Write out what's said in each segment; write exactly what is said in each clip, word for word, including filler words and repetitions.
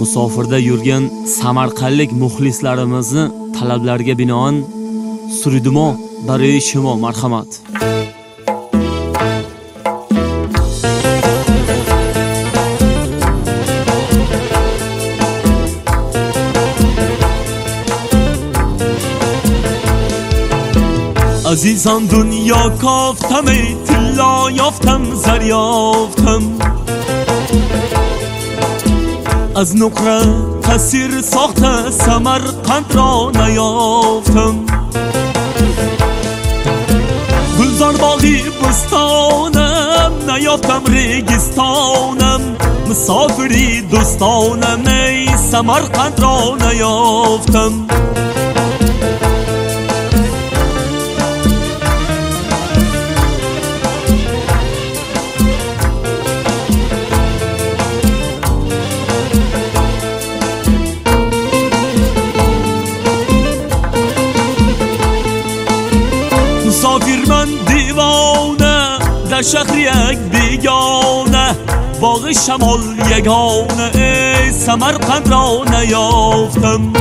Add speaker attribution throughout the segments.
Speaker 1: musofirda yurgan samarqandlik muxlislarimizni talablariga binoan Suridimo برای شما marhamat. عزیزان دنیا کافتم ای طلا یافتم زر یافتم از نقره تسیر ساخته سمرقند را نیافتم گلزار باغی بستانم نیافتم ریگستانم مسافری دوستانم ای سمرقند را نیافتم مسافر من دیوانه در شهر یک بیگانه باغ شمال یگانه ای سمرقند را نیافتم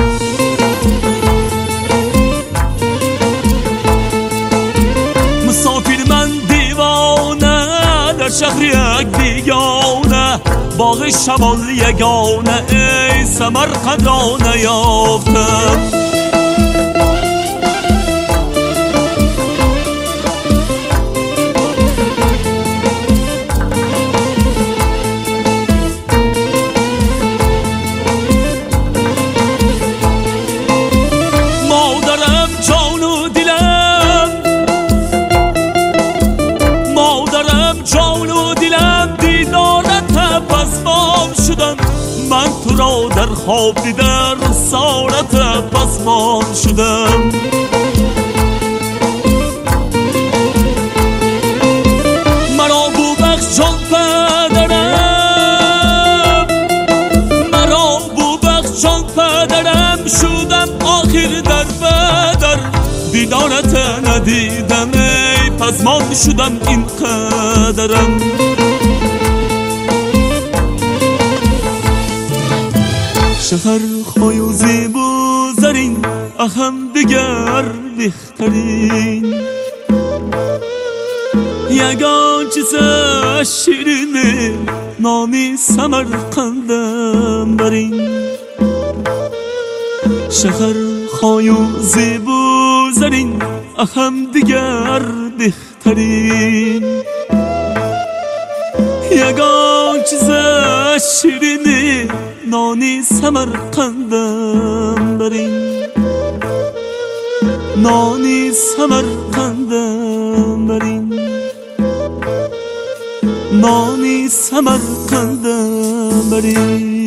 Speaker 1: مسافر من دیوانه در شهر یک بیگانه باغ شمال یگانه ای سمرقند را نیافتم من تو را در خواب دیدن رسالت پسمان شدم مرا بوبخش جان پدرم مرا بوبخش جان پدرم شدم آخر در بدر دیدارت ندیدم ای پسمان شدم این قدرم شهر خوی و زیبا زرین اهم دیگر بهترین یگان چیز شیرینه نامی سمرقندم برین شهر خوی و زیبا زرین اهم دیگر بهترین یگان چیز شیرینه نانی سمرقندم برین نانی سمرقندم برین نانی سمرقندم برین